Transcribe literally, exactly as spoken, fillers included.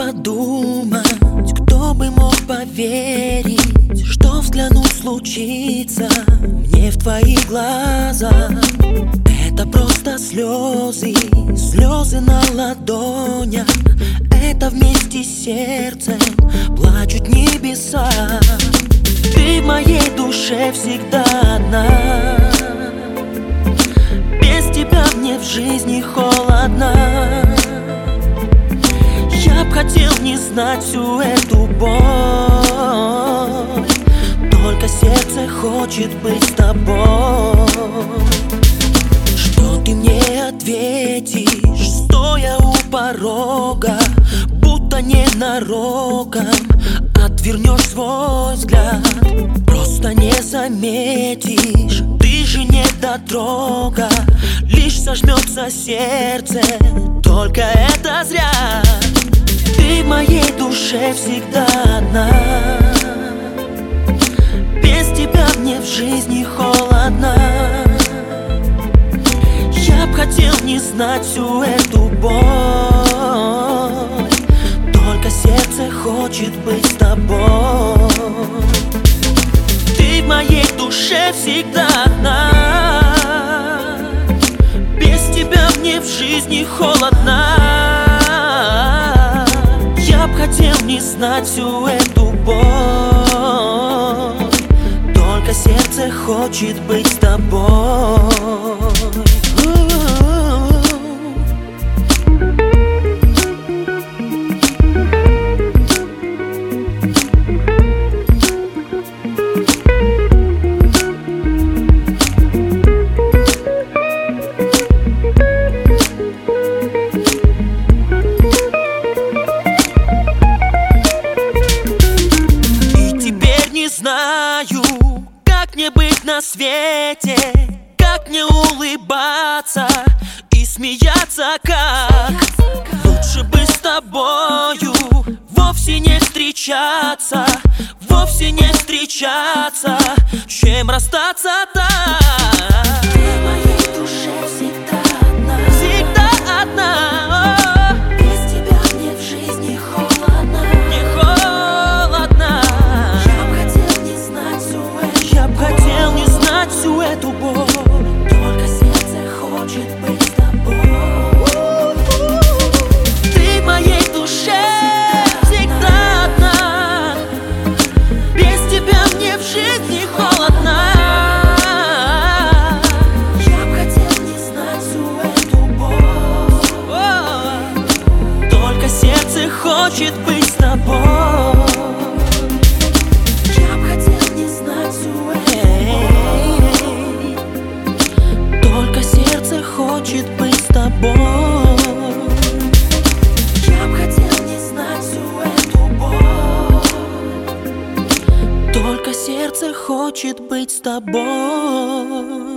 подумать, кто бы мог поверить, что взглянуть случится мне в твои глаза. Это просто слезы, слезы на ладонях. Это вместе с сердцем плачут небеса. Ты в моей душе всегда одна. Без тебя мне в жизни холодно. Я б хотел не знать всю эту боль, только сердце хочет быть с тобой. Что ты мне ответишь, стоя у порога, будто ненароком отвернешь свой взгляд? Просто не заметишь, ты же не дотрога, лишь сожмется сердце, только это зря. Ты в моей душе всегда одна. Без тебя мне в жизни холодно. Я б хотел не знать всю эту боль, только сердце хочет быть с тобой. Ты в моей душе всегда одна. Без тебя мне в жизни холодно. Я б хотел не знать всю эту боль, только сердце хочет быть с тобой. Знаю, как мне быть на свете, как мне улыбаться и смеяться, как лучше бы с тобою вовсе не встречаться, вовсе не встречаться, чем расстаться так. Ты в моей душе всегда одна. Всегда одна. Всю эту боль, только сердце хочет быть с тобой. Ты в моей душе всегда одна. Без тебя мне в жизни холодно. Я б хотел не знать всю эту боль, только сердце хочет быть с тобой. Я б хотел не знать всю эту хочет быть с тобой. Я б хотел не знать всю эту боль, только сердце хочет быть с тобой.